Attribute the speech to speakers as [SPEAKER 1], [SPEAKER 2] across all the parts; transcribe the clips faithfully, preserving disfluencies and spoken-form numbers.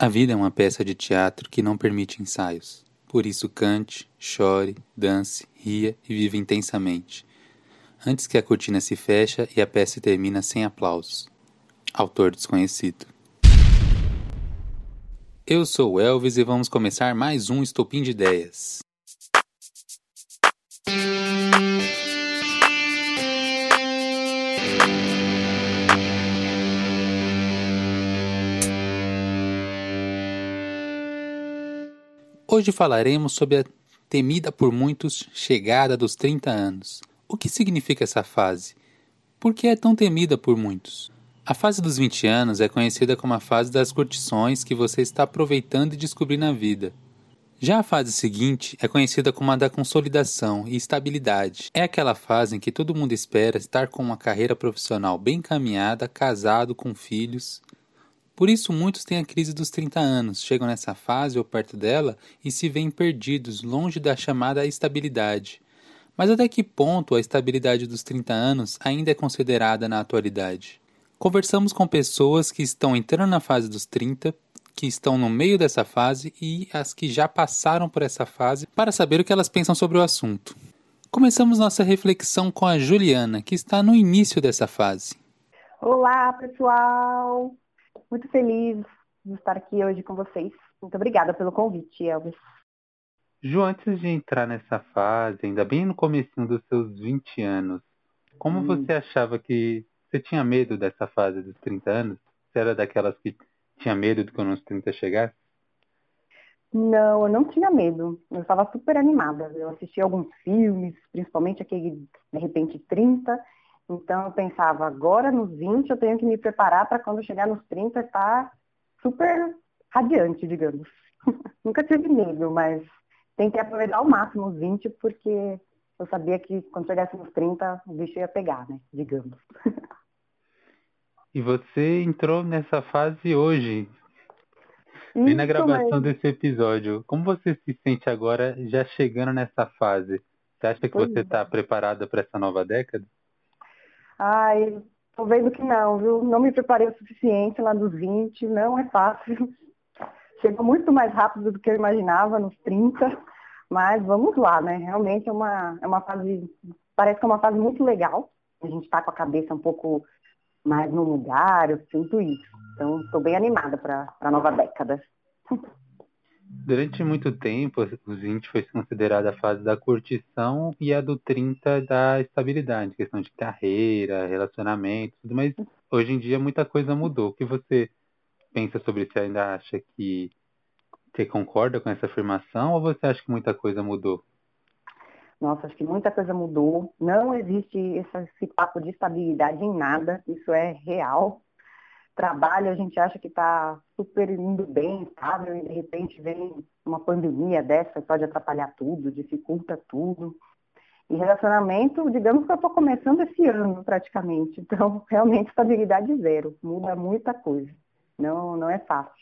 [SPEAKER 1] A vida é uma peça de teatro que não permite ensaios. Por isso cante, chore, dance, ria e viva intensamente, antes que a cortina se feche e a peça termina sem aplausos. Autor desconhecido. Eu sou o Elvis e vamos começar mais um Estopim de Ideias. Hoje falaremos sobre a temida por muitos chegada dos trinta anos. O que significa essa fase? Por que é tão temida por muitos? A fase dos vinte anos é conhecida como a fase das curtições que você está aproveitando e descobrindo a vida. Já a fase seguinte é conhecida como a da consolidação e estabilidade. É aquela fase em que todo mundo espera estar com uma carreira profissional bem encaminhada, casado, com filhos. Por isso muitos têm a crise dos trinta anos, chegam nessa fase ou perto dela e se veem perdidos, longe da chamada estabilidade. Mas até que ponto a estabilidade dos trinta anos ainda é considerada na atualidade? Conversamos com pessoas que estão entrando na fase dos trinta, que estão no meio dessa fase e as que já passaram por essa fase para saber o que elas pensam sobre o assunto. Começamos nossa reflexão com a Juliana, que está no início dessa fase.
[SPEAKER 2] Olá, pessoal! Muito feliz de estar aqui hoje com vocês. Muito obrigada pelo convite, Elvis.
[SPEAKER 1] Ju, antes de entrar nessa fase, ainda bem no comecinho dos seus vinte anos, como
[SPEAKER 2] Hum.
[SPEAKER 1] você achava que... Você tinha medo dessa fase dos trinta anos? Você era daquelas que tinha medo de quando os trinta chegasse?
[SPEAKER 2] Não, eu não tinha medo. Eu estava super animada. Eu assisti alguns filmes, principalmente aquele, de repente, trinta. Então, eu pensava, agora nos vinte eu tenho que me preparar para quando chegar nos trinta estar super radiante, digamos. Nunca tive medo, mas tentei aproveitar ao máximo os vinte, porque eu sabia que quando chegasse nos trinta, o bicho ia pegar, né? Digamos.
[SPEAKER 1] E você entrou nessa fase hoje, bem na
[SPEAKER 2] Isso
[SPEAKER 1] gravação
[SPEAKER 2] mesmo.
[SPEAKER 1] desse episódio. Como você se sente agora, já chegando nessa fase? Você acha que
[SPEAKER 2] Pois
[SPEAKER 1] você está
[SPEAKER 2] é.
[SPEAKER 1] preparada para essa nova década?
[SPEAKER 2] Ai, tô vendo que não, viu? Não me preparei o suficiente lá dos vinte, não é fácil. Chegou muito mais rápido do que eu imaginava nos trinta, mas vamos lá, né? Realmente é uma, é uma fase, parece que é uma fase muito legal. A gente tá com a cabeça um pouco mais no lugar, eu sinto isso. Então, estou bem animada para a nova década.
[SPEAKER 1] Durante muito tempo, os vinte foi considerada a fase da curtição e a do trinta da estabilidade, questão de carreira, relacionamento, tudo, mas hoje em dia muita coisa mudou. O que você pensa sobre isso? Você ainda acha que você concorda com essa afirmação ou você acha que muita coisa mudou?
[SPEAKER 2] Nossa, acho que muita coisa mudou. Não existe esse, esse papo de estabilidade em nada, isso é real. Trabalho, a gente acha que está super indo bem, estável, e de repente vem uma pandemia dessa e pode atrapalhar tudo, dificulta tudo. E relacionamento, digamos que eu estou começando esse ano praticamente, então realmente estabilidade zero, muda muita coisa, não, não é fácil.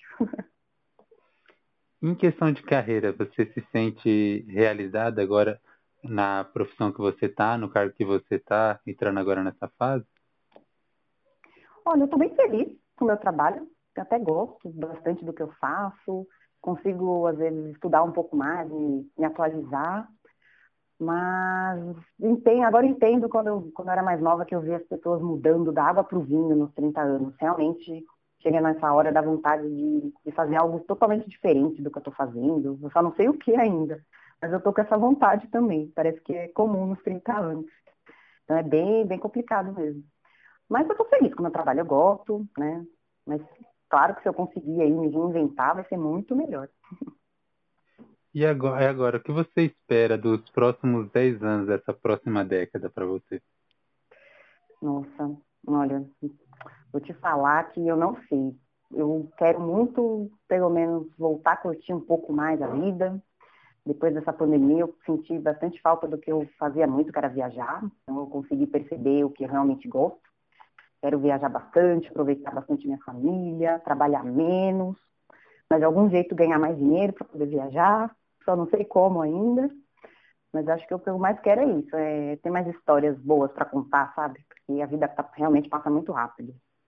[SPEAKER 1] Em questão de carreira, você se sente realizada agora na profissão que você está, no cargo que você está, entrando agora nessa fase?
[SPEAKER 2] Olha, eu estou bem feliz com o meu trabalho, eu até gosto bastante do que eu faço, consigo às vezes estudar um pouco mais, me, me atualizar. Mas entendo, agora entendo quando eu, quando eu era mais nova que eu via as pessoas mudando da água para o vinho nos trinta anos. Realmente chega nessa hora da vontade de, de fazer algo totalmente diferente do que eu estou fazendo. Eu só não sei o que ainda, mas eu estou com essa vontade também. Parece que é comum nos trinta anos. Então é bem, bem complicado mesmo. Mas eu estou feliz com o meu trabalho, eu gosto, né? Mas claro que se eu conseguir aí me reinventar, vai ser muito melhor.
[SPEAKER 1] E agora, agora, o que você espera dos próximos dez anos dessa próxima década para você?
[SPEAKER 2] Nossa, olha, vou te falar que eu não sei. Eu quero muito, pelo menos, voltar a curtir um pouco mais a vida. Depois dessa pandemia, eu senti bastante falta do que eu fazia muito, que era viajar. Então, eu consegui perceber o que eu realmente gosto. Quero viajar bastante, aproveitar bastante minha família, trabalhar menos, mas de algum jeito ganhar mais dinheiro para poder viajar. Só não sei como ainda, mas acho que o que eu mais quero é isso, é ter mais histórias boas para contar, sabe? Porque a vida tá, realmente passa muito rápido.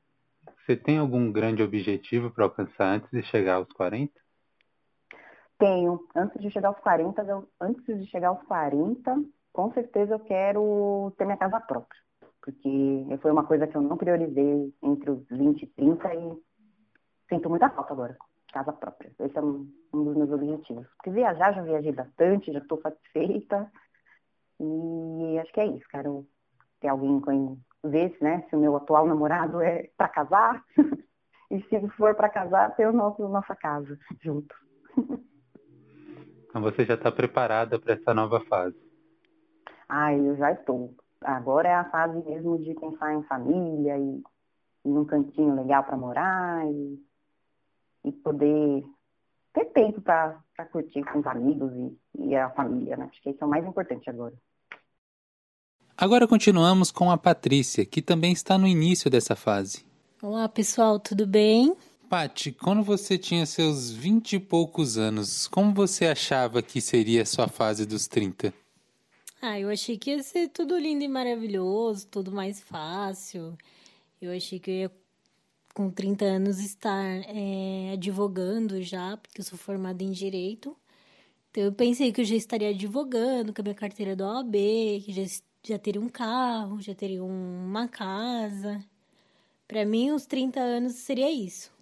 [SPEAKER 1] Você tem algum grande objetivo para alcançar antes de chegar aos quarenta?
[SPEAKER 2] Tenho. Antes de chegar aos quarenta, eu, antes de chegar aos quarenta, com certeza eu quero ter minha casa própria. Porque foi uma coisa que eu não priorizei entre os vinte e trinta e sinto muita falta agora. Casa própria. Esse é um, um dos meus objetivos. Porque viajar, já viajei bastante, já estou satisfeita. E acho que é isso. Quero ter alguém com ver se, né, se o meu atual namorado é para casar. E se for para casar, ter o nosso, nossa casa junto.
[SPEAKER 1] Então você já está preparada para essa nova fase?
[SPEAKER 2] Ah, eu já estou. Agora é a fase mesmo de pensar em família e, e num cantinho legal para morar e, e poder ter tempo para curtir com os amigos e, e a família, né? Acho que isso é o mais importante agora.
[SPEAKER 1] Agora continuamos com a Patrícia, que também está no início dessa fase.
[SPEAKER 3] Olá, pessoal, tudo bem?
[SPEAKER 1] Paty, quando você tinha seus vinte e poucos anos, como você achava que seria a sua fase dos trinta?
[SPEAKER 3] Ah, eu achei que ia ser tudo lindo e maravilhoso, tudo mais fácil. Eu achei que eu ia, com trinta anos, estar é, advogando já, porque eu sou formada em Direito. Então, eu pensei que eu já estaria advogando com a minha carteira da O A B, que já, já teria um carro, já teria um- uma casa. Para mim, os trinta anos seria isso.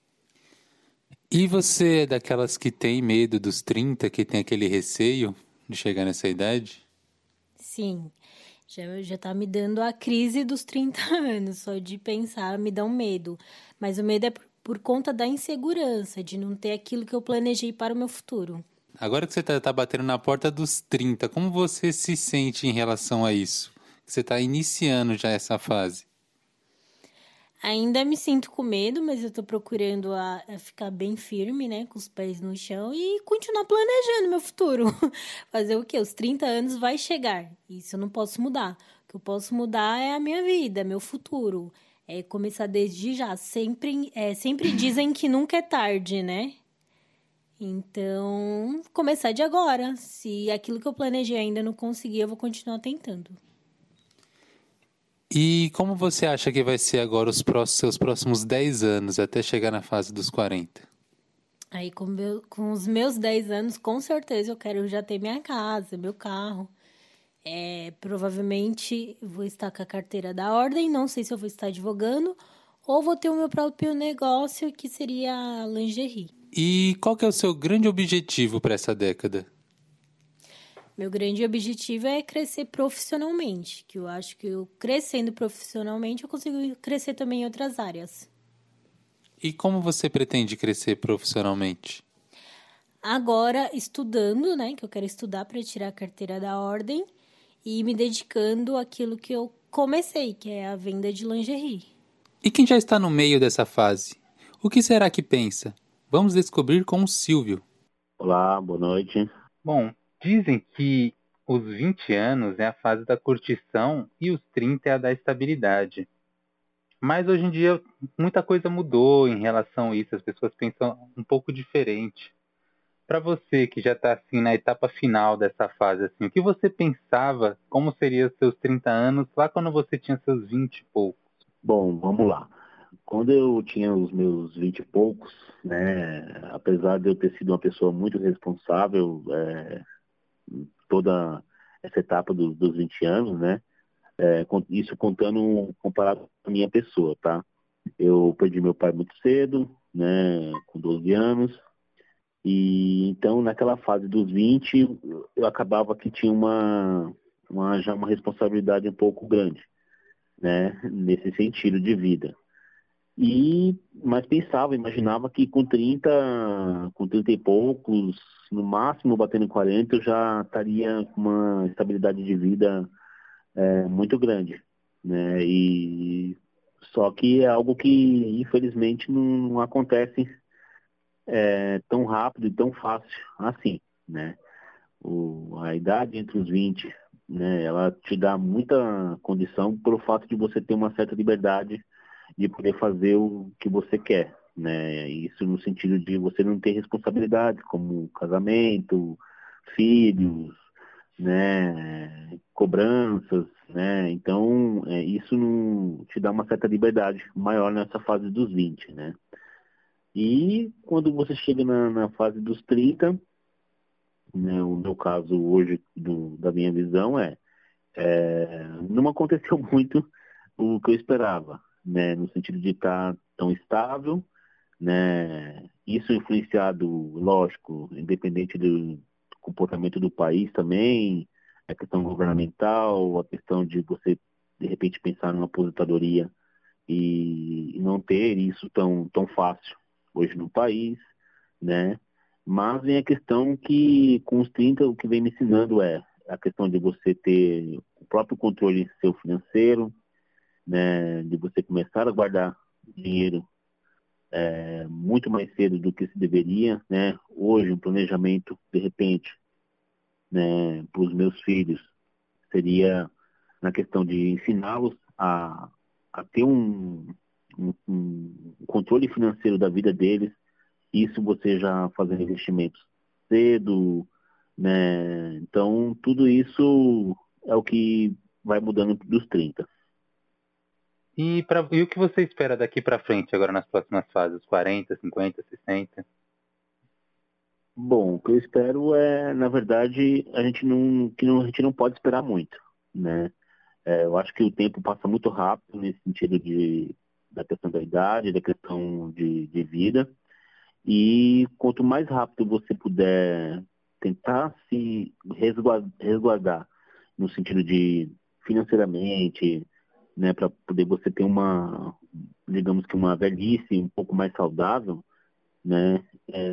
[SPEAKER 1] E você é daquelas que tem medo dos trinta, que tem aquele receio de chegar nessa idade?
[SPEAKER 3] Sim, já, já tá me dando a crise dos trinta anos, só de pensar me dá um medo. Mas o medo é por, por conta da insegurança, de não ter aquilo que eu planejei para o meu futuro.
[SPEAKER 1] Agora que você está tá batendo na porta dos trinta, como você se sente em relação a isso? Você está iniciando já essa fase.
[SPEAKER 3] Ainda me sinto com medo, mas eu tô procurando a, a ficar bem firme, né, com os pés no chão e continuar planejando meu futuro. Fazer o quê? Os trinta anos vai chegar. Isso eu não posso mudar. O que eu posso mudar é a minha vida, meu futuro. É começar desde já. Sempre, é, sempre dizem que nunca é tarde, né? Então, começar de agora. Se aquilo que eu planejei ainda não conseguir, eu vou continuar tentando.
[SPEAKER 1] E como você acha que vai ser agora os próximos, seus próximos dez anos, até chegar na fase dos quarenta?
[SPEAKER 3] Aí, com, meu, com os meus dez anos, com certeza eu quero já ter minha casa, meu carro. É, provavelmente vou estar com a carteira da ordem, não sei se eu vou estar advogando, ou vou ter o meu próprio negócio, que seria a lingerie.
[SPEAKER 1] E qual que é o seu grande objetivo para essa década?
[SPEAKER 3] Meu grande objetivo é crescer profissionalmente, que eu acho que eu crescendo profissionalmente eu consigo crescer também em outras áreas.
[SPEAKER 1] E como você pretende crescer profissionalmente?
[SPEAKER 3] Agora, estudando, né, que eu quero estudar para tirar a carteira da ordem e me dedicando àquilo que eu comecei, que é a venda de lingerie.
[SPEAKER 1] E quem já está no meio dessa fase? O que será que pensa? Vamos descobrir com o Silvio.
[SPEAKER 4] Olá, boa noite.
[SPEAKER 1] Bom, dizem que os vinte anos é a fase da curtição e os trinta é a da estabilidade. Mas hoje em dia muita coisa mudou em relação a isso, as pessoas pensam um pouco diferente. Para você que já está assim na etapa final dessa fase, assim, o que você pensava, como seriam os seus trinta anos lá quando você tinha seus vinte e poucos?
[SPEAKER 4] Bom, vamos lá. Quando eu tinha os meus vinte e poucos, né, apesar de eu ter sido uma pessoa muito responsável, é, toda essa etapa dos, dos vinte anos, né, é, con- isso contando comparado com a minha pessoa, tá? Eu perdi meu pai muito cedo, né, com doze anos, e então naquela fase dos vinte eu acabava que tinha uma, uma já uma responsabilidade um pouco grande, né, nesse sentido de vida. E, mas pensava, imaginava que com trinta, com trinta e poucos, no máximo batendo em quarenta, eu já estaria com uma estabilidade de vida é, muito grande, né? E só que é algo que infelizmente não, não acontece é, tão rápido e tão fácil assim, né? O, a idade entre os vinte, né? Ela te dá muita condição pelo fato de você ter uma certa liberdade de poder fazer o que você quer, né? Isso no sentido de você não ter responsabilidades como casamento, filhos, né? Cobranças né? Então, é, isso não te dá uma certa liberdade maior nessa fase dos vinte, né? E quando você chega na, na fase dos trinta, né, o meu caso hoje, do, da minha visão, é, é não aconteceu muito o que eu esperava, né? No sentido de estar tão estável, né? Isso influenciado, lógico, independente do comportamento do país também, a questão governamental, a questão de você, de repente, pensar numa aposentadoria e não ter isso tão, tão fácil hoje no país, né? Mas vem a questão que, com os trinta, o que vem me ensinando é a questão de você ter o próprio controle seu financeiro, né? De você começar a guardar dinheiro é, muito mais cedo do que se deveria, né? Hoje, um planejamento, de repente, né, para os meus filhos, seria na questão de ensiná-los a, a ter um, um, um controle financeiro da vida deles, isso você já fazendo investimentos cedo, né? Então, tudo isso é o que vai mudando dos trinta.
[SPEAKER 1] E, pra, e o que você espera daqui para frente, agora nas próximas fases? quarenta, cinquenta, sessenta?
[SPEAKER 4] Bom, o que eu espero é, na verdade, a gente não, que não, a gente não pode esperar muito, né? É, eu acho que o tempo passa muito rápido nesse sentido de, da questão da idade, da questão de, de vida. E quanto mais rápido você puder tentar se resguardar, resguardar no sentido de financeiramente, né, para poder você ter uma, digamos que uma velhice um pouco mais saudável, né,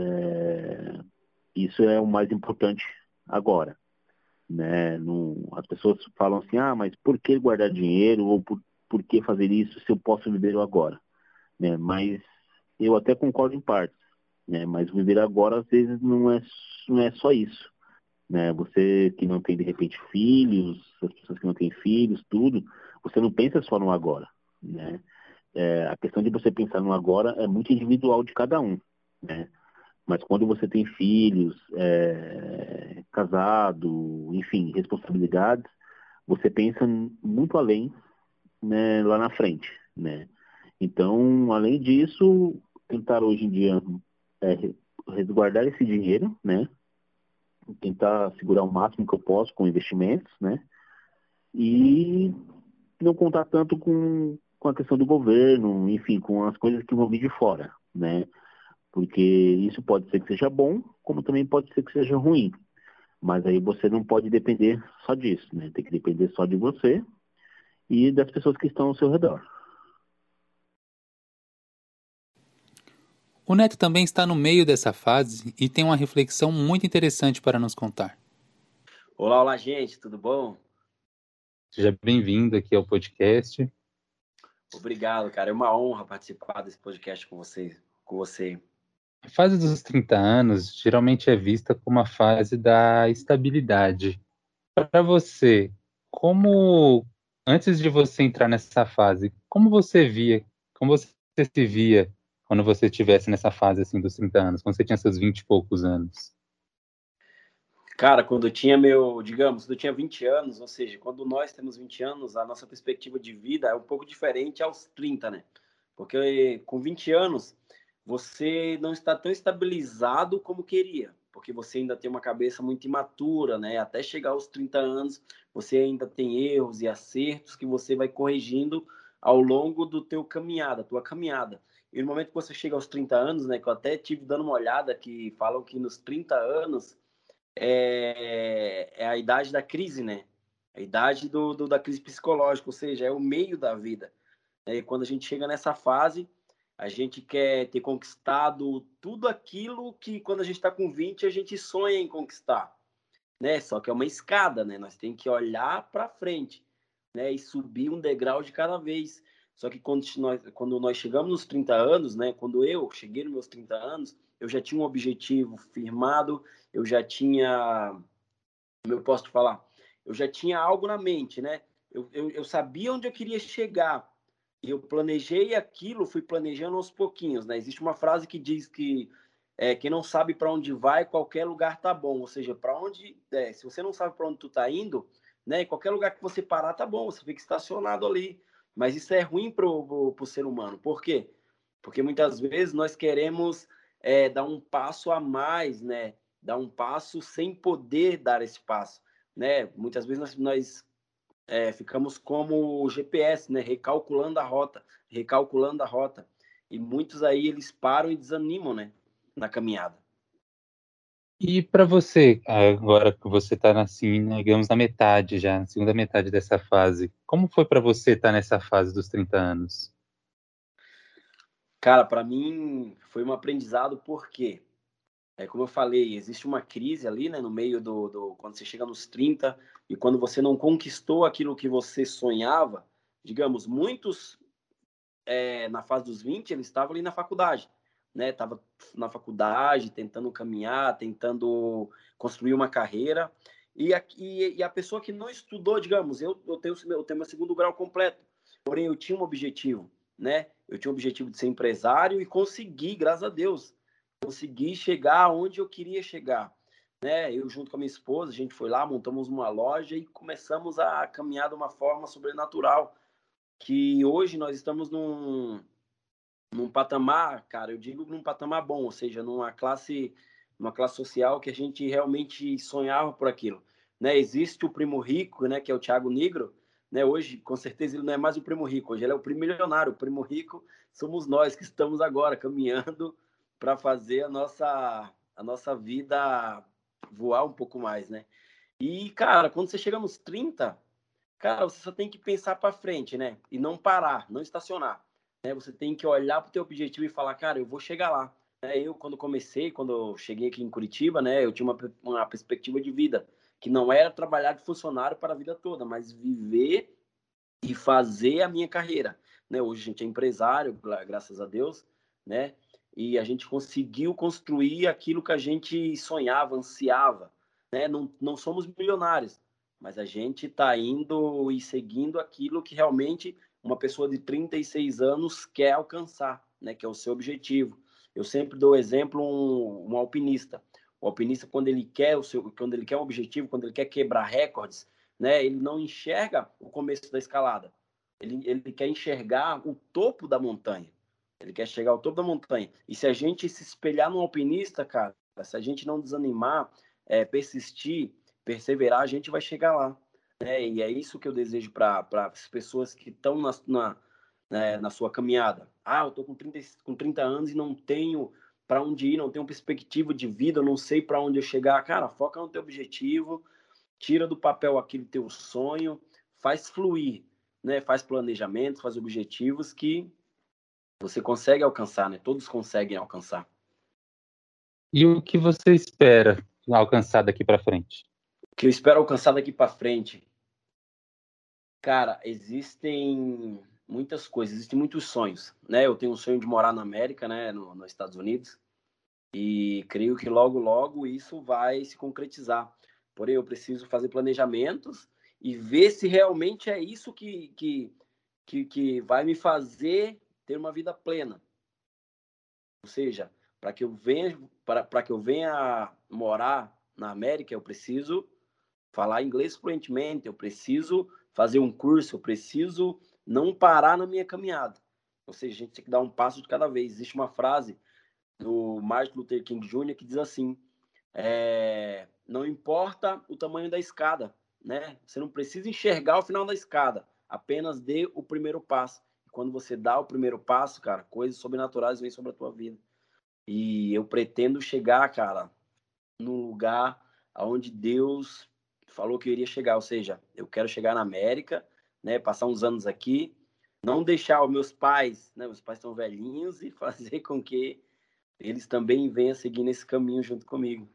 [SPEAKER 4] é, isso é o mais importante agora, né? Não, as pessoas falam assim, ah, mas por que guardar dinheiro ou por, por que fazer isso se eu posso viver agora, né? Mas eu até concordo em partes, né? Mas viver agora às vezes não é não é só isso, né? Você que não tem de repente filhos, as pessoas que não têm filhos, tudo, você não pensa só no agora, né? É, a questão de você pensar no agora é muito individual de cada um, né? Mas quando você tem filhos, é, casado, enfim, responsabilidades, você pensa muito além, né, lá na frente, né? Então, além disso, tentar hoje em dia é, resguardar esse dinheiro, né? Tentar segurar o máximo que eu posso com investimentos, né? E não contar tanto com, com a questão do governo, enfim, com as coisas que vão vir de fora, né? Porque isso pode ser que seja bom, como também pode ser que seja ruim. Mas aí você não pode depender só disso, né? Tem que depender só de você e das pessoas que estão ao seu redor.
[SPEAKER 1] O Neto também está no meio dessa fase e tem uma reflexão muito interessante para nos contar.
[SPEAKER 5] Olá, olá, gente, tudo bom?
[SPEAKER 1] Seja bem-vindo aqui ao podcast.
[SPEAKER 5] Obrigado, cara. É uma honra participar desse podcast com você. Com você.
[SPEAKER 1] A fase dos trinta anos geralmente é vista como a fase da estabilidade. Para você, como antes de você entrar nessa fase, como você via, como você se via quando você estivesse nessa fase assim dos trinta anos, quando você tinha seus vinte e poucos anos?
[SPEAKER 5] Cara, quando eu tinha meu, digamos, quando eu tinha vinte anos, ou seja, quando nós temos vinte anos, a nossa perspectiva de vida é um pouco diferente aos trinta, né? Porque com vinte anos, você não está tão estabilizado como queria, porque você ainda tem uma cabeça muito imatura, né? Até chegar aos trinta anos, você ainda tem erros e acertos que você vai corrigindo ao longo do teu caminhada, tua caminhada. E no momento que você chega aos trinta anos, né, que eu até tive dando uma olhada que falam que nos trinta anos é, é a idade da crise, né? A idade do, do, da crise psicológica, ou seja, é o meio da vida. E quando a gente chega nessa fase, a gente quer ter conquistado tudo aquilo que quando a gente está com vinte a gente sonha em conquistar, né? Só que é uma escada, né? Nós temos que olhar para frente, né? E subir um degrau de cada vez. Só que quando nós, quando nós chegamos nos trinta anos, né? Quando eu cheguei nos meus trinta anos, eu já tinha um objetivo firmado, eu já tinha, como eu posso te falar, eu já tinha algo na mente, né? Eu, eu, eu sabia onde eu queria chegar. E eu planejei aquilo, fui planejando aos pouquinhos, né? Existe uma frase que diz que é, quem não sabe para onde vai, qualquer lugar tá bom. Ou seja, para onde, é, se você não sabe para onde tu tá indo, né? Em qualquer lugar que você parar, tá bom, você fica estacionado ali. Mas isso é ruim pro, pro, pro ser humano. Por quê? Porque muitas vezes nós queremos é, dar um passo a mais, né? Dar um passo sem poder dar esse passo, né? Muitas vezes nós, nós é, ficamos como o G P S, né? Recalculando a rota, recalculando a rota. E muitos aí, eles param e desanimam, né? Na caminhada.
[SPEAKER 1] E para você, agora que você está assim, né, digamos, na metade já, na segunda metade dessa fase, como foi para você estar nessa fase dos trinta anos?
[SPEAKER 5] Cara, para mim foi um aprendizado porque, é, como eu falei, existe uma crise ali, né, no meio do, do quando você chega nos trinta e quando você não conquistou aquilo que você sonhava. Digamos, muitos é, na fase dos vinte, eles estavam ali na faculdade, né? Tava na faculdade, tentando caminhar, tentando construir uma carreira. E a, e, e a pessoa que não estudou, digamos, eu, eu, tenho, eu tenho meu segundo grau completo, porém eu tinha um objetivo, né? Eu tinha o objetivo de ser empresário e consegui, graças a Deus, consegui chegar onde eu queria chegar. Né? Eu, junto com a minha esposa, a gente foi lá, montamos uma loja e começamos a caminhar de uma forma sobrenatural, que hoje nós estamos num, num patamar, cara, eu digo num patamar bom, ou seja, numa classe, numa classe social que a gente realmente sonhava por aquilo, né? Existe o primo rico, né, que é o Thiago Nigro, né? Hoje, com certeza, ele não é mais o primo rico, hoje ele é o primo milionário. O primo rico somos nós que estamos agora caminhando para fazer a nossa, a nossa vida voar um pouco mais, né? E, cara, quando você chega nos trinta, cara, você só tem que pensar para frente, né? E não parar, não estacionar. Né? Você tem que olhar para o teu objetivo e falar, cara, eu vou chegar lá. Né? Eu, quando comecei, quando eu cheguei aqui em Curitiba, né, eu tinha uma, uma perspectiva de vida, que não era trabalhar de funcionário para a vida toda, mas viver e fazer a minha carreira. Né? Hoje a gente é empresário, graças a Deus, né? E a gente conseguiu construir aquilo que a gente sonhava, ansiava. Né? Não, não somos milionários, mas a gente está indo e seguindo aquilo que realmente uma pessoa de trinta e seis anos quer alcançar, né? Que é o seu objetivo. Eu sempre dou exemplo um, um alpinista. O alpinista, quando ele quer o seu, quando ele quer um objetivo, quando ele quer quebrar recordes, né? Ele não enxerga o começo da escalada. Ele, ele quer enxergar o topo da montanha. Ele quer chegar ao topo da montanha. E se a gente se espelhar no alpinista, cara, se a gente não desanimar, é, persistir, perseverar, a gente vai chegar lá. Né? E é isso que eu desejo para as pessoas que estão na, na, né, na sua caminhada. Ah, eu estou com trinta, com trinta anos e não tenho para onde ir, não tenho perspectiva de vida, eu não sei para onde eu chegar. Cara, foca no teu objetivo, tira do papel aquele teu sonho, faz fluir, né? Faz planejamento, faz objetivos que você consegue alcançar, né? Todos conseguem alcançar.
[SPEAKER 1] E o que você espera alcançar daqui para frente?
[SPEAKER 5] O que eu espero alcançar daqui para frente? Cara, existem muitas coisas, existem muitos sonhos, né? Eu tenho um sonho de morar na América, né? No, nos Estados Unidos. E creio que logo, logo isso vai se concretizar. Porém, eu preciso fazer planejamentos e ver se realmente é isso que, que, que, que vai me fazer ter uma vida plena. Ou seja, para que eu venha, para, para que eu venha morar na América, eu preciso falar inglês fluentemente, eu preciso fazer um curso, eu preciso não parar na minha caminhada. Ou seja, a gente tem que dar um passo de cada vez. Existe uma frase do Martin Luther King Júnior que diz assim: é, não importa o tamanho da escada, né? Você não precisa enxergar o final da escada, apenas dê o primeiro passo. E quando você dá o primeiro passo, cara, coisas sobrenaturais vêm sobre a tua vida. E eu pretendo chegar, cara, num lugar onde Deus falou que eu iria chegar. Ou seja, eu quero chegar na América, né? Passar uns anos aqui, não deixar os meus pais, né? Meus pais estão velhinhos, e fazer com que eles também venham seguir nesse caminho junto comigo.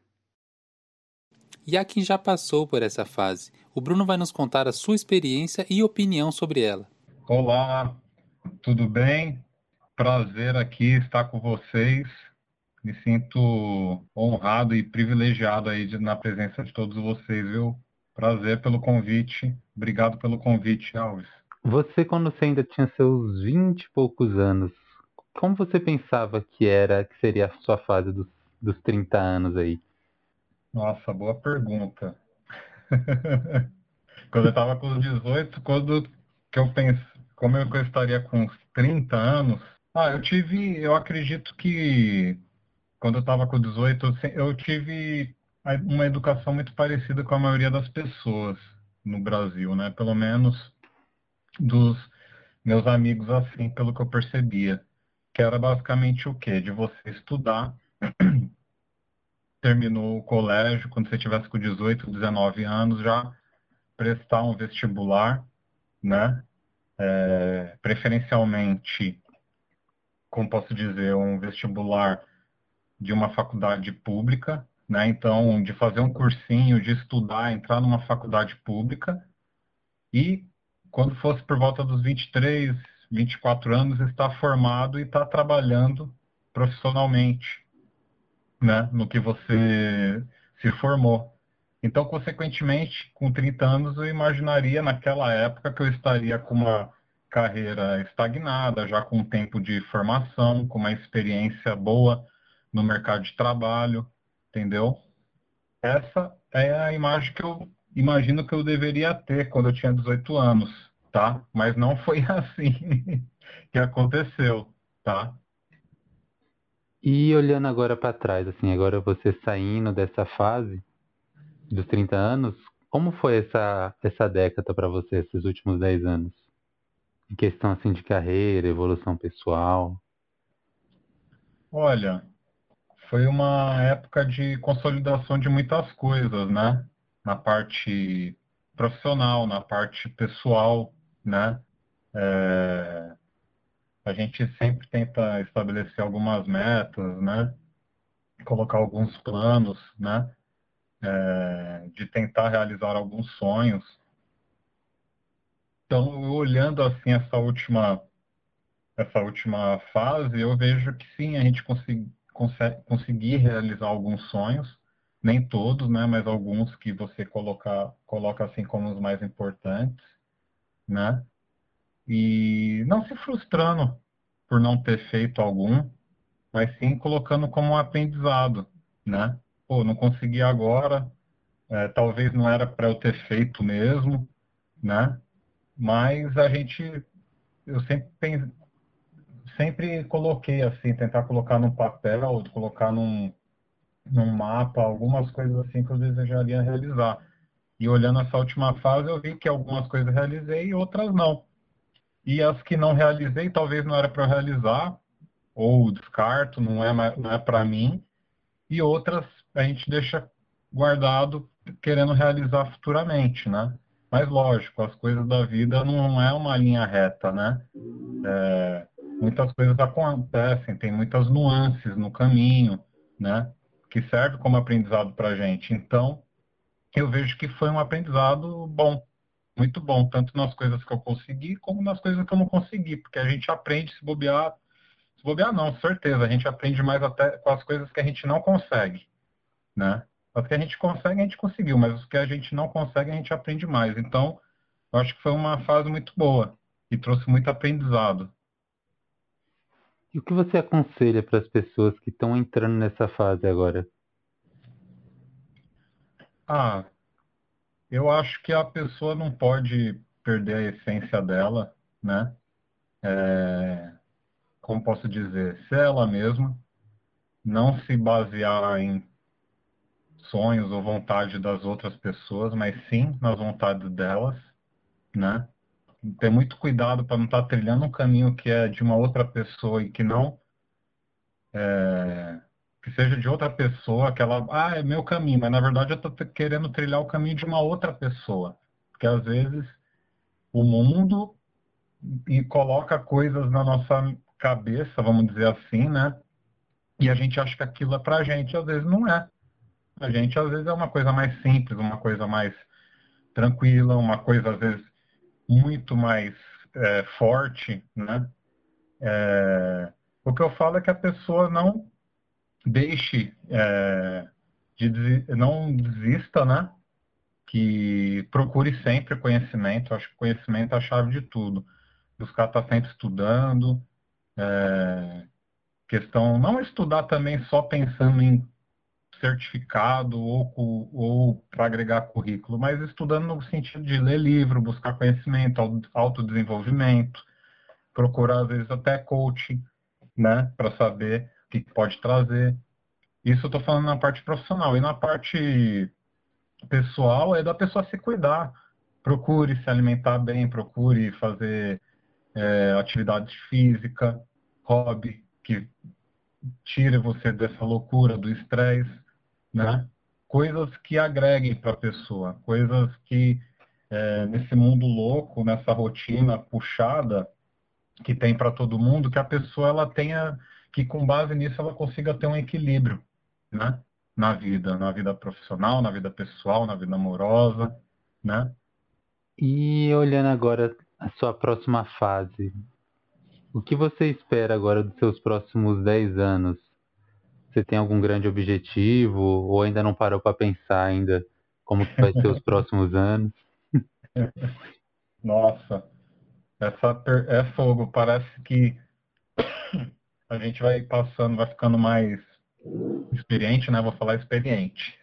[SPEAKER 1] E há quem já passou por essa fase. O Bruno vai nos contar a sua experiência e opinião sobre ela.
[SPEAKER 6] Olá, tudo bem? Prazer aqui estar com vocês. Me sinto honrado e privilegiado aí de, na presença de todos vocês, viu? Prazer pelo convite. Obrigado pelo convite, Alves.
[SPEAKER 1] Você, quando você ainda tinha seus vinte e poucos anos, como você pensava que era, que seria a sua fase dos, dos trinta anos aí?
[SPEAKER 6] Nossa, boa pergunta. Quando eu estava com os dezoito, quando que eu penso, como eu, que eu estaria com uns trinta anos, ah, eu tive, eu acredito que quando eu estava com dezoito, eu, se- eu tive a- uma educação muito parecida com a maioria das pessoas no Brasil, né? Pelo menos dos meus amigos, assim, pelo que eu percebia. Que era basicamente o quê? De você estudar, terminou o colégio, quando você tivesse com dezoito, dezenove anos, já prestar um vestibular, né? É, preferencialmente, como posso dizer, um vestibular de uma faculdade pública, né? Então, de fazer um cursinho, de estudar, entrar numa faculdade pública e, quando fosse por volta dos vinte e três, vinte e quatro anos, estar formado e estar trabalhando profissionalmente, né? No que você se formou. Então, consequentemente, com trinta anos, eu imaginaria naquela época que eu estaria com uma carreira estagnada, já com um tempo de formação, com uma experiência boa no mercado de trabalho, entendeu? Essa é a imagem que eu imagino que eu deveria ter quando eu tinha dezoito anos, tá? Mas não foi assim que aconteceu, tá?
[SPEAKER 1] E olhando agora para trás, assim, agora você saindo dessa fase dos trinta anos, como foi essa, essa década para você, esses últimos dez anos? Em questão, assim, de carreira, evolução pessoal.
[SPEAKER 6] Olha, foi uma época de consolidação de muitas coisas, né? Na parte profissional, na parte pessoal, né? É, a gente sempre tenta estabelecer algumas metas, né? Colocar alguns planos, né? É, de tentar realizar alguns sonhos. Então, olhando assim essa última essa última fase, eu vejo que sim, a gente consegui, consegue, conseguir realizar alguns sonhos, nem todos, né, mas alguns que você coloca, coloca assim como os mais importantes, né? E não se frustrando por não ter feito algum, mas sim colocando como um aprendizado, né? Pô, não consegui agora, é, talvez não era para eu ter feito mesmo, né? Mas a gente, eu sempre pen- sempre coloquei assim, tentar colocar num papel, colocar num, num mapa, algumas coisas assim que eu desejaria realizar. E olhando essa última fase, eu vi que algumas coisas realizei e outras não. E as que não realizei, talvez não era para eu realizar, ou descarto, não é, ma- não é para mim. E outras a gente deixa guardado, querendo realizar futuramente, né? Mas lógico, as coisas da vida não é uma linha reta, né? É, muitas coisas acontecem, tem muitas nuances no caminho, né? Que serve como aprendizado para a gente. Então, eu vejo que foi um aprendizado bom, muito bom, tanto nas coisas que eu consegui, como nas coisas que eu não consegui, porque a gente aprende se bobear, se bobear não, certeza, a gente aprende mais até com as coisas que a gente não consegue, né? As que a gente consegue, a gente conseguiu, mas os que a gente não consegue, a gente aprende mais. Então, eu acho que foi uma fase muito boa e trouxe muito aprendizado.
[SPEAKER 1] E o que você aconselha para as pessoas que estão entrando nessa fase agora?
[SPEAKER 6] Ah, eu acho que a pessoa não pode perder a essência dela, né? É, como posso dizer, ser ela mesma, não se basear em sonhos ou vontade das outras pessoas, mas sim nas vontades delas, né? Ter muito cuidado para não estar trilhando um caminho que é de uma outra pessoa e que não é, que seja de outra pessoa, que ela, ah, é meu caminho, mas na verdade eu estou querendo trilhar o caminho de uma outra pessoa, porque às vezes o mundo e coloca coisas na nossa cabeça, vamos dizer assim, né? E a gente acha que aquilo é pra gente, às vezes não é. A gente às vezes é uma coisa mais simples, uma coisa mais tranquila, uma coisa às vezes muito mais é, forte, né? É, o que eu falo é que a pessoa não deixe, é, de, desi- não desista, né? Que procure sempre conhecimento. Eu acho que conhecimento é a chave de tudo. Buscar estar sempre estudando, é, questão não estudar também só pensando em certificado ou, cu- ou para agregar currículo, mas estudando no sentido de ler livro, buscar conhecimento, au- autodesenvolvimento, procurar às vezes até coaching, né, para saber o que que pode trazer. Isso eu estou falando na parte profissional. E na parte pessoal é da pessoa se cuidar. Procure se alimentar bem, procure fazer é, atividade física, hobby, que tire você dessa loucura, do estresse, né? Coisas que agreguem para a pessoa, coisas que é, nesse mundo louco, nessa rotina puxada que tem para todo mundo, que a pessoa ela tenha, que com base nisso ela consiga ter um equilíbrio, né? Na vida, na vida profissional, na vida pessoal, na vida amorosa, né?
[SPEAKER 1] E olhando agora a sua próxima fase, o que você espera agora dos seus próximos dez anos? Você tem algum grande objetivo ou ainda não parou para pensar ainda como que vai ser os próximos anos?
[SPEAKER 6] Nossa, essa per- é fogo. Parece que a gente vai passando, vai ficando mais experiente, né? Vou falar experiente.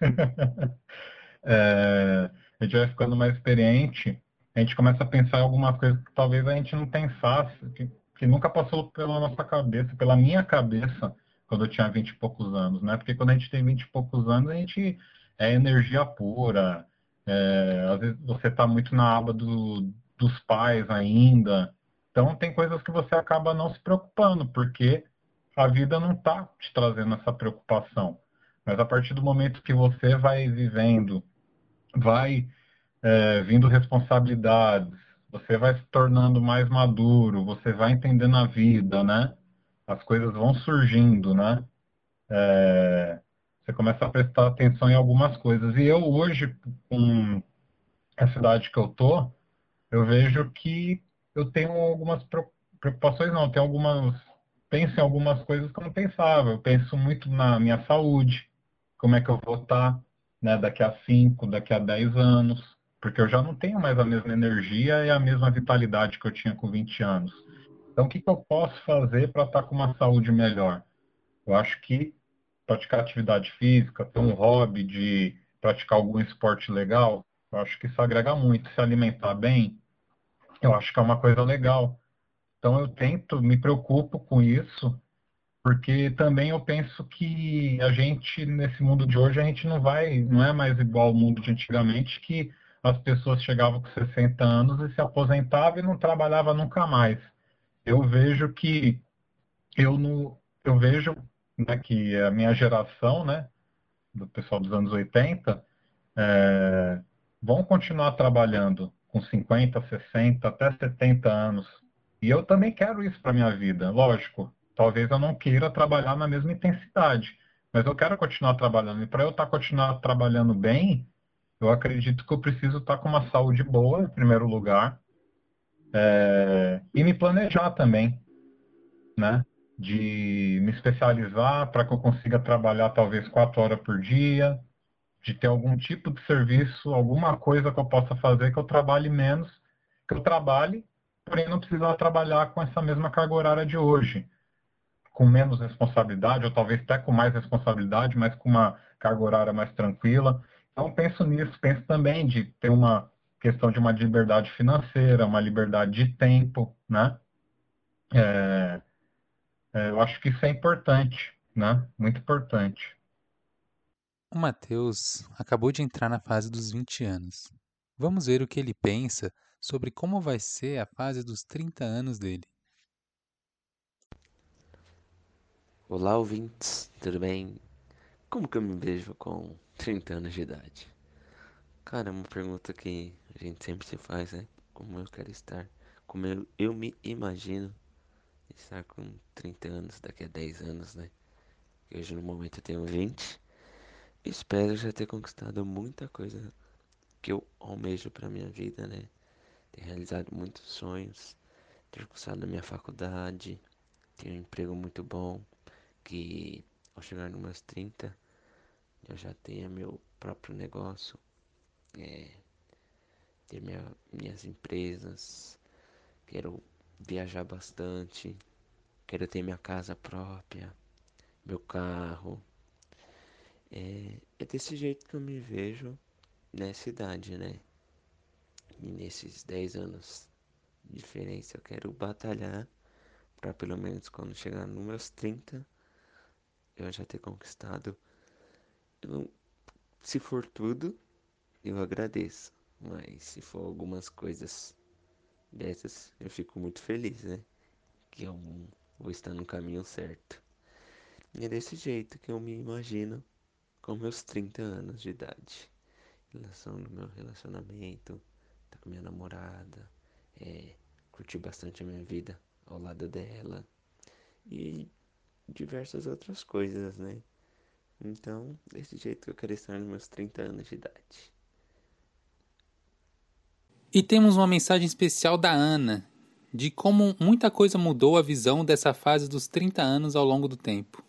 [SPEAKER 6] É, a gente vai ficando mais experiente, a gente começa a pensar em algumas coisas que talvez a gente não pensasse, que, que nunca passou pela nossa cabeça, pela minha cabeça, quando eu tinha vinte e poucos anos, né? Porque quando a gente tem vinte e poucos anos, a gente é energia pura, é, às vezes você está muito na aba do, dos pais ainda, então tem coisas que você acaba não se preocupando, porque a vida não está te trazendo essa preocupação. Mas a partir do momento que você vai vivendo, vai é, vindo responsabilidades, você vai se tornando mais maduro, você vai entendendo a vida, né? As coisas vão surgindo, né? É, você começa a prestar atenção em algumas coisas. E eu hoje, com a cidade que eu tô, eu vejo que eu tenho algumas pro- preocupações, não, eu tenho algumas, penso em algumas coisas que eu não pensava. Eu penso muito na minha saúde, como é que eu vou estar, né, daqui a cinco, daqui a dez anos, porque eu já não tenho mais a mesma energia e a mesma vitalidade que eu tinha com vinte anos. Então, o que que eu posso fazer para estar com uma saúde melhor? Eu acho que praticar atividade física, ter um hobby de praticar algum esporte legal, eu acho que isso agrega muito. Se alimentar bem, eu acho que é uma coisa legal. Então eu tento, me preocupo com isso, porque também eu penso que a gente, nesse mundo de hoje, a gente não vai, não é mais igual ao mundo de antigamente, que as pessoas chegavam com sessenta anos e se aposentavam e não trabalhava nunca mais. Eu vejo que eu não, eu vejo, né, que a minha geração, né, do pessoal dos anos oitenta, é, vão continuar trabalhando com cinquenta, sessenta, até setenta anos. E eu também quero isso para minha vida. Lógico, talvez eu não queira trabalhar na mesma intensidade, mas eu quero continuar trabalhando. E para eu estar continuar trabalhando bem, eu acredito que eu preciso estar com uma saúde boa, em primeiro lugar, é, e me planejar também, né? De me especializar para que eu consiga trabalhar talvez quatro horas por dia, de ter algum tipo de serviço, alguma coisa que eu possa fazer que eu trabalhe menos, que eu trabalhe, porém não precisar trabalhar com essa mesma carga horária de hoje, com menos responsabilidade, ou talvez até com mais responsabilidade, mas com uma carga horária mais tranquila. Então penso nisso, penso também de ter uma questão de uma liberdade financeira, uma liberdade de tempo, né? É, é, eu acho que isso é importante, né? Muito importante.
[SPEAKER 1] O Matheus acabou de entrar na fase dos vinte anos. Vamos ver o que ele pensa sobre como vai ser a fase dos trinta anos dele.
[SPEAKER 7] Olá, ouvintes, tudo bem? Como que eu me vejo com trinta anos de idade? Cara, é uma pergunta que a gente sempre se faz, né? Como eu quero estar, como eu, eu me imagino estar com trinta anos daqui a dez anos, né? Hoje no momento eu tenho vinte. Espero já ter conquistado muita coisa que eu almejo pra minha vida, né? Ter realizado muitos sonhos, ter cursado a minha faculdade, ter um emprego muito bom, que ao chegar nos meus trinta eu já tenha meu próprio negócio, é, ter minha, minhas empresas, quero viajar bastante, quero ter minha casa própria, meu carro. É, é desse jeito que eu me vejo nessa idade, né? E nesses dez anos de diferença eu quero batalhar para pelo menos quando chegar nos meus trinta eu já ter conquistado. Eu- Se for tudo, eu agradeço. Mas se for algumas coisas dessas, eu fico muito feliz, né? Que eu vou estar no caminho certo. E é desse jeito que eu me imagino com meus trinta anos de idade. Relação do meu relacionamento, tá com minha namorada, é, curtir bastante a minha vida ao lado dela e diversas outras coisas, né? Então, desse jeito que eu quero estar nos meus trinta anos de idade.
[SPEAKER 1] E temos uma mensagem especial da Ana, de como muita coisa mudou a visão dessa fase dos trinta anos ao longo do tempo.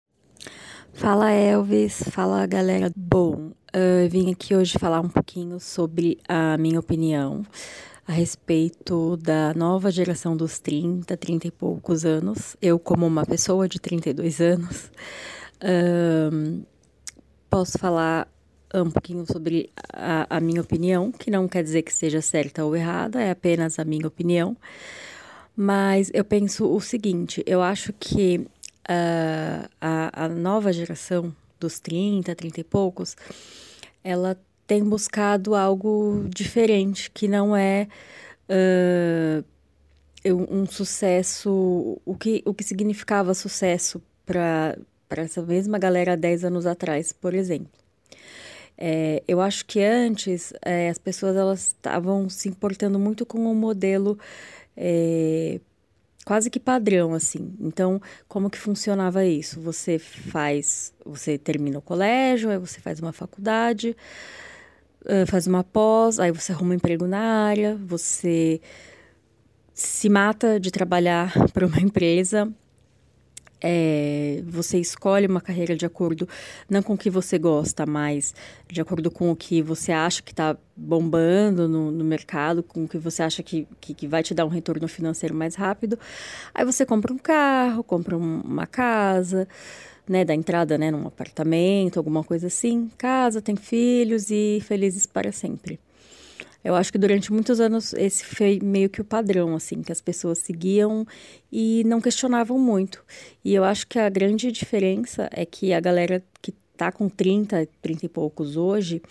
[SPEAKER 8] Fala Elvis, fala galera. Bom, eu vim aqui hoje falar um pouquinho sobre a minha opinião a respeito da nova geração dos trinta, trinta e poucos anos. Eu, como uma pessoa de trinta e dois anos, um, posso falar um pouquinho sobre a, a minha opinião, que não quer dizer que seja certa ou errada, é apenas a minha opinião. Mas eu penso o seguinte, eu acho que Uh, a, a nova geração dos trinta, trinta e poucos, ela tem buscado algo diferente, que não é uh, um sucesso, o que, o que significava sucesso para para essa mesma galera há dez anos atrás, por exemplo. É, eu acho que antes é, as pessoas elas estavam se importando muito com o modelo é, quase que padrão, assim. Então, como que funcionava isso? Você faz, você termina o colégio, aí você faz uma faculdade, uh, faz uma pós, aí você arruma um emprego na área, você se mata de trabalhar para uma empresa, é, você escolhe uma carreira de acordo, não com o que você gosta, mas de acordo com o que você acha que está bombando no, no mercado, com o que você acha que, que, que vai te dar um retorno financeiro mais rápido. Aí você compra um carro, compra um, uma casa, né, dá entrada, né, num apartamento, alguma coisa assim, casa, tem filhos e felizes para sempre. Eu acho que durante muitos anos esse foi meio que o padrão, assim, que as pessoas seguiam e não questionavam muito. E eu acho que a grande diferença é que a galera que tá com trinta, trinta e poucos hoje,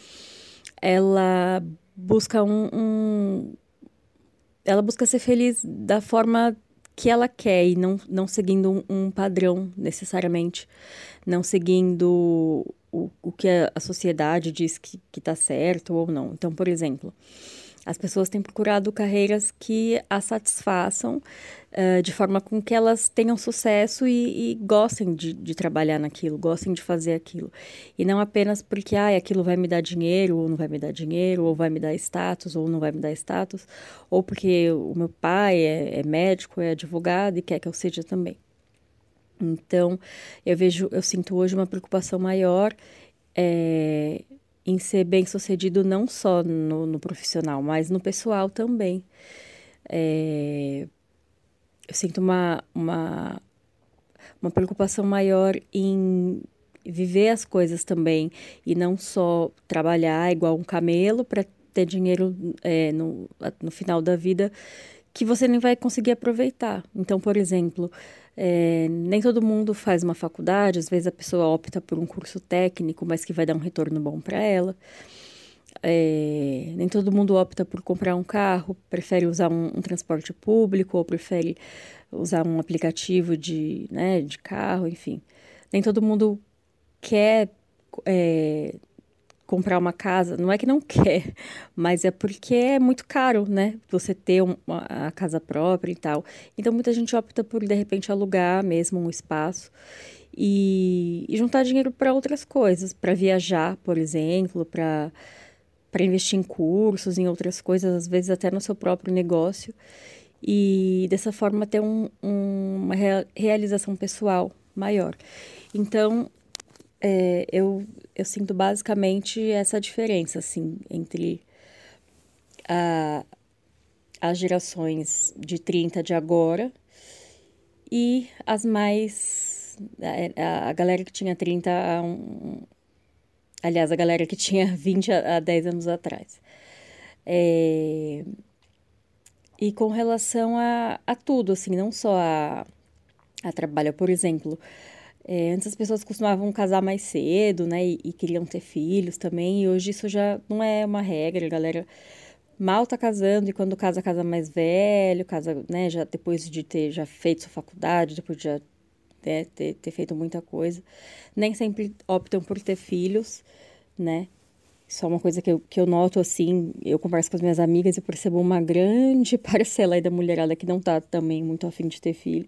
[SPEAKER 8] ela busca um, um... ela busca ser feliz da forma que ela quer e não, não seguindo um, um padrão necessariamente, não seguindo o, o que a, a sociedade diz que está certo ou não. Então, por exemplo, as pessoas têm procurado carreiras que as satisfaçam uh, de forma com que elas tenham sucesso e, e gostem de, de trabalhar naquilo, gostem de fazer aquilo. E não apenas porque ah, aquilo vai me dar dinheiro ou não vai me dar dinheiro, ou vai me dar status ou não vai me dar status, ou porque o meu pai é, é médico, é advogado e quer que eu seja também. Então, eu vejo, eu sinto hoje uma preocupação maior é, em ser bem-sucedido não só no, no profissional, mas no pessoal também. É, eu sinto uma, uma, uma preocupação maior em viver as coisas também e não só trabalhar igual um camelo para ter dinheiro é, no, no final da vida que você nem vai conseguir aproveitar. Então, por exemplo, é, nem todo mundo faz uma faculdade, às vezes a pessoa opta por um curso técnico, mas que vai dar um retorno bom para ela. É, nem todo mundo opta por comprar um carro, prefere usar um, um transporte público ou prefere usar um aplicativo de, né, de carro, enfim. Nem todo mundo quer é, comprar uma casa, não é que não quer, mas é porque é muito caro, né? Você ter uma, a casa própria e tal. Então, muita gente opta por, de repente, alugar mesmo um espaço e, e juntar dinheiro para outras coisas, para viajar, por exemplo, para para investir em cursos, em outras coisas, às vezes até no seu próprio negócio. E, dessa forma, ter um, um, uma rea- realização pessoal maior. Então, é, eu, eu sinto basicamente essa diferença, assim, entre a, as gerações de trinta de agora e as mais... A, a galera que tinha trinta há um, Aliás, a galera que tinha vinte a, a dez anos atrás. É... E com relação a, a tudo, assim, não só a, a trabalho, por exemplo, é, antes as pessoas costumavam casar mais cedo, né, e, e queriam ter filhos também, e hoje isso já não é uma regra, a galera mal tá casando, e quando casa, casa mais velho, casa, né, já depois de ter já feito sua faculdade, depois de já né, ter, ter feito muita coisa, nem sempre optam por ter filhos, né, isso é uma coisa que eu, que eu noto, assim, eu converso com as minhas amigas e percebo uma grande parcela aí da mulherada que não tá também muito afim de ter filho.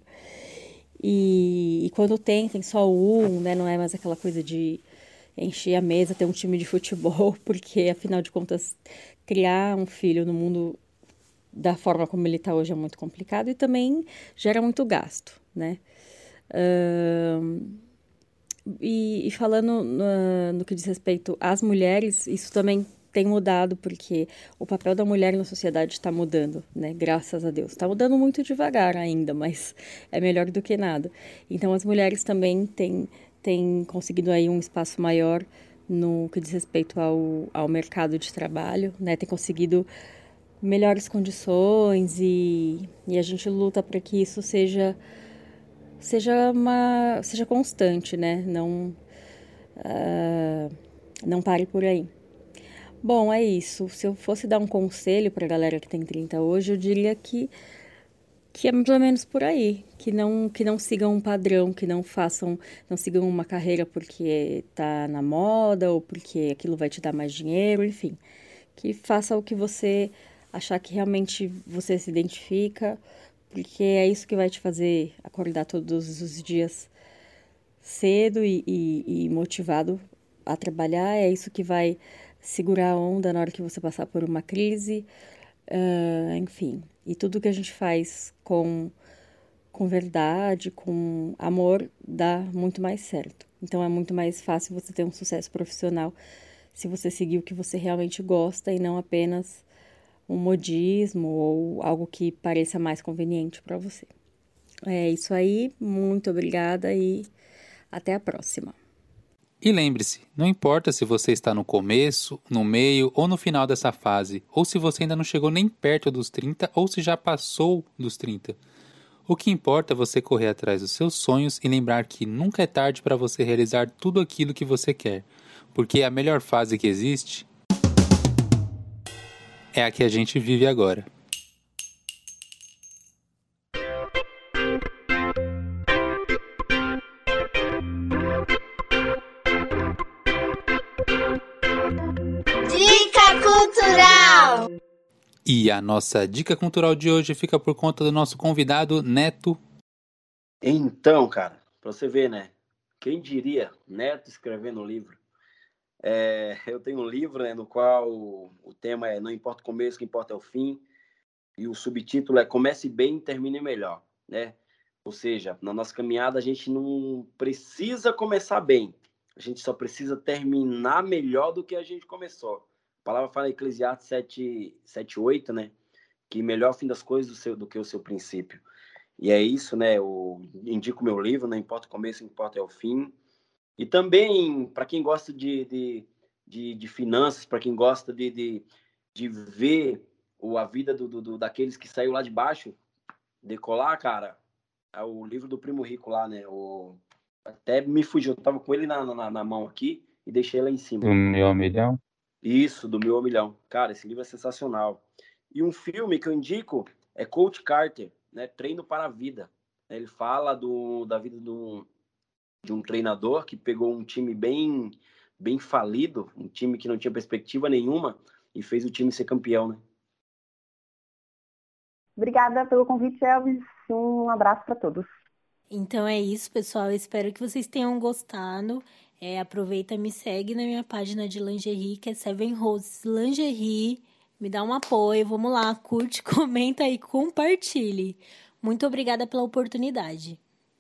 [SPEAKER 8] E, e quando tem, tem só um, né? Não é mais aquela coisa de encher a mesa, ter um time de futebol, porque, afinal de contas, criar um filho no mundo da forma como ele tá hoje é muito complicado e também gera muito gasto, né? Ahn, E, e falando no, no que diz respeito às mulheres, isso também tem mudado, porque o papel da mulher na sociedade está mudando, né? Graças a Deus. Está mudando muito devagar ainda, mas é melhor do que nada. Então, as mulheres também têm, têm conseguido aí um espaço maior no que diz respeito ao, ao mercado de trabalho, né? Tem conseguido melhores condições e, e a gente luta para que isso seja seja uma seja constante, né? Não ah, não pare por aí. Bom, é isso. Se eu fosse dar um conselho para a galera que tem trinta hoje, eu diria que que é pelo menos por aí, que não que não sigam um padrão, que não façam, não sigam uma carreira porque tá na moda ou porque aquilo vai te dar mais dinheiro, enfim, que faça o que você achar que realmente você se identifica, porque é isso que vai te fazer acordar todos os dias cedo e, e, e motivado a trabalhar, é isso que vai segurar a onda na hora que você passar por uma crise, ah, enfim. E tudo que a gente faz com, com verdade, com amor, dá muito mais certo. Então é muito mais fácil você ter um sucesso profissional se você seguir o que você realmente gosta e não apenas um modismo ou algo que pareça mais conveniente para você. É isso aí, muito obrigada e até a próxima.
[SPEAKER 1] E lembre-se, não importa se você está no começo, no meio ou no final dessa fase, ou se você ainda não chegou nem perto dos trinta ou se já passou dos trinta. O que importa é você correr atrás dos seus sonhos e lembrar que nunca é tarde para você realizar tudo aquilo que você quer, porque a melhor fase que existe é a que a gente vive agora.
[SPEAKER 9] Dica cultural!
[SPEAKER 1] E a nossa dica cultural de hoje fica por conta do nosso convidado Neto.
[SPEAKER 5] Então, cara, pra você ver, né? Quem diria, Neto escrevendo um livro. É, eu tenho um livro, né, no qual o tema é Não importa o começo, o que importa é o fim. E o subtítulo é Comece bem e termine melhor, né? Ou seja, na nossa caminhada a gente não precisa começar bem. A gente só precisa terminar melhor do que a gente começou. A palavra fala em Eclesiastes sete, sete, oito, né? Que melhor o fim das coisas do, seu, do que o seu princípio. E é isso, né? Eu indico meu livro, Não importa o começo, o que importa é o fim. E também, para quem gosta de, de, de, de finanças, para quem gosta de, de, de ver o, a vida do, do, daqueles que saiu lá de baixo, decolar, cara, é o livro do Primo Rico lá, né? O, até me fugiu, eu tava com ele na, na, na mão aqui e deixei lá em cima.
[SPEAKER 6] Do meu milhão?
[SPEAKER 5] Isso, do Meu Milhão. Cara, esse livro é sensacional. E um filme que eu indico é Coach Carter, né? Treino para a Vida. Ele fala do, da vida do, de um treinador que pegou um time bem, bem falido, um time que não tinha perspectiva nenhuma e fez o time ser campeão, né?
[SPEAKER 2] Obrigada pelo convite, Elvis. Um abraço para todos.
[SPEAKER 3] Então é isso, pessoal. Eu espero que vocês tenham gostado. É, aproveita e me segue na minha página de lingerie, que é Seven Roses Lingerie. Me dá um apoio, vamos lá, curte, comenta e compartilhe. Muito obrigada pela oportunidade.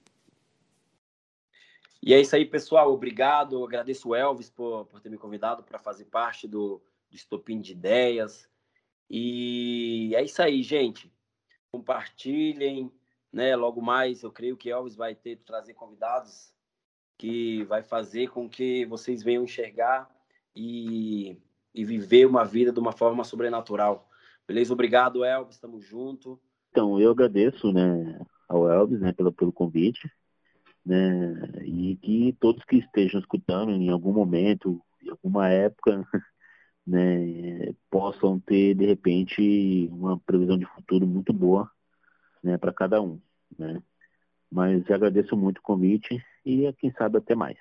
[SPEAKER 5] E é isso aí, pessoal. Obrigado. Eu agradeço o Elvis por, por ter me convidado para fazer parte do, do Estopim de Ideias. E é isso aí, gente. Compartilhem, né? Logo mais, eu creio que Elvis vai ter trazer convidados que vai fazer com que vocês venham enxergar e, e viver uma vida de uma forma sobrenatural. Beleza? Obrigado, Elvis, estamos juntos.
[SPEAKER 4] Então, eu agradeço, né, ao Elvis, né, pelo, pelo convite, né, e que todos que estejam escutando em algum momento, em alguma época, né, possam ter, de repente, uma previsão de futuro muito boa, né, para cada um, né. Mas eu agradeço muito o convite e, quem sabe, até mais.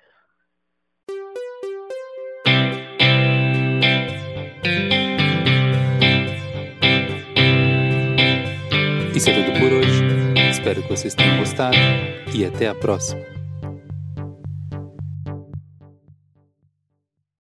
[SPEAKER 1] Isso é tudo por hoje. Espero que vocês tenham gostado e até a próxima.